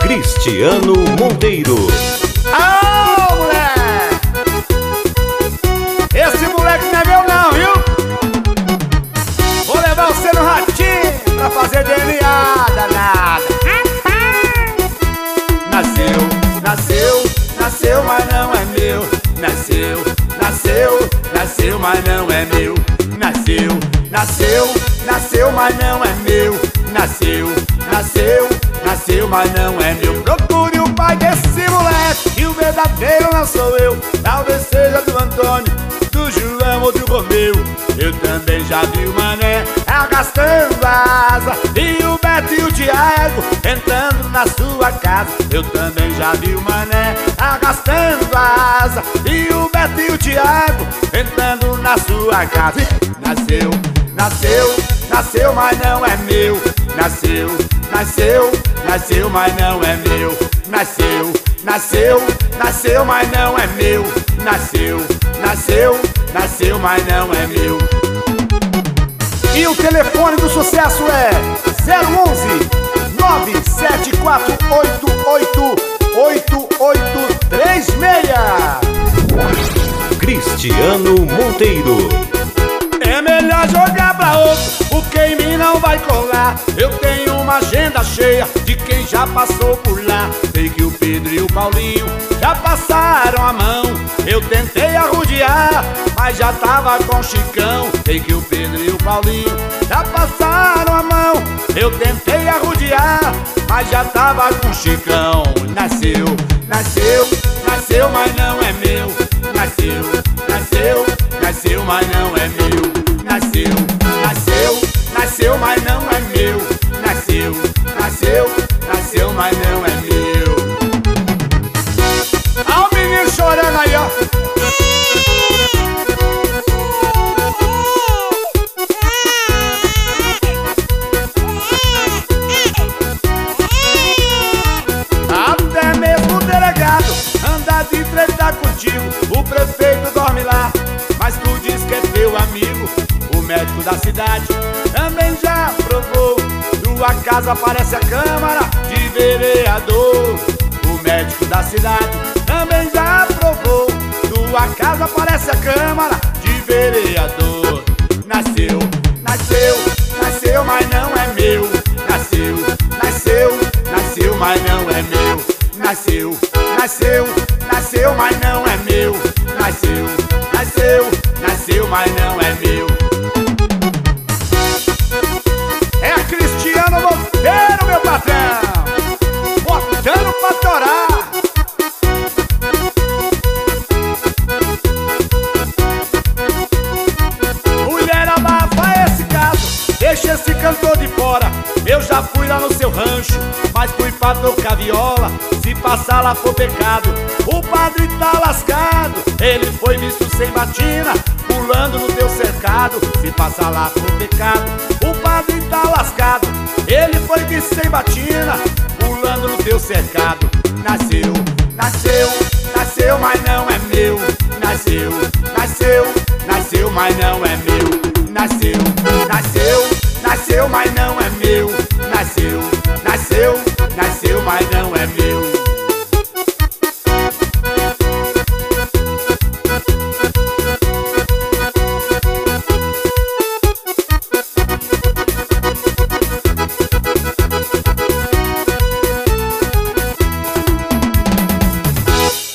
Cristiano Monteiro. Ô, moleque! Esse moleque não é meu não, viu? Vou levar você no ratinho pra fazer DNA danada. Nasceu, mas não é meu. Nasceu, mas não é meu. Nasceu, mas não é meu. Nasceu, mas não é meu. Procure o pai desse moleque, e o verdadeiro não sou eu. Talvez seja do Antônio, do João ou do Romeu. Eu também já vi o Mané arrastando a asa, e o Beto e o Thiago entrando na sua casa. Eu também já vi o Mané arrastando a asa, e o Beto e o Thiago entrando na sua casa. Nasceu, mas não é meu. Nasceu, mas não é meu. Nasceu, mas não é meu. Nasceu, mas não é meu. E o telefone do sucesso é 011 974888836. Cristiano Monteiro. É melhor jogar pra outro, porque em mim não vai colar. Eu tenho uma agenda cheia de quem já passou por lá. Sei que o Pedro e o Paulinho já passaram a mão. Eu tentei arrodear, mas já tava com Chicão. Sei que o Pedro e o Paulinho já passaram a mão. Eu tentei arrodear, mas já tava com Chicão. Nasceu, mas não é meu. Nasceu, mas não é meu. Nasceu, mas não é meu. Nasceu, mas não é meu. Olha o menino chorando aí, ó. Até mesmo o delegado anda de treta contigo. O prefeito dorme lá, mas tu diz que é teu amigo. O médico da cidade também já provou. Tua casa parece a Câmara de Vereador. O médico da cidade também já provou. Tua casa parece a Câmara de Vereador. Nasceu, mas não é meu. Nasceu, mas não é meu. Nasceu, mas não é meu. Nasceu, mas não é meu. É Cristiano Monteiro, meu patrão, botando pra torar. Mulher, abafa esse caso, deixa esse cantor de fora. Eu já fui lá no seu rancho, mas fui pra tocar viola. Se passar lá for pecado, o padre tá lascado. Ele foi visto sem batina, pulando no teu cercado. Se passar lá for pecado, o padre tá lascado. Ele foi visto sem batina, pulando no teu cercado. Nasceu, mas não é meu. Nasceu, mas não é meu. Nasceu, mas não é meu. Nasceu, mas não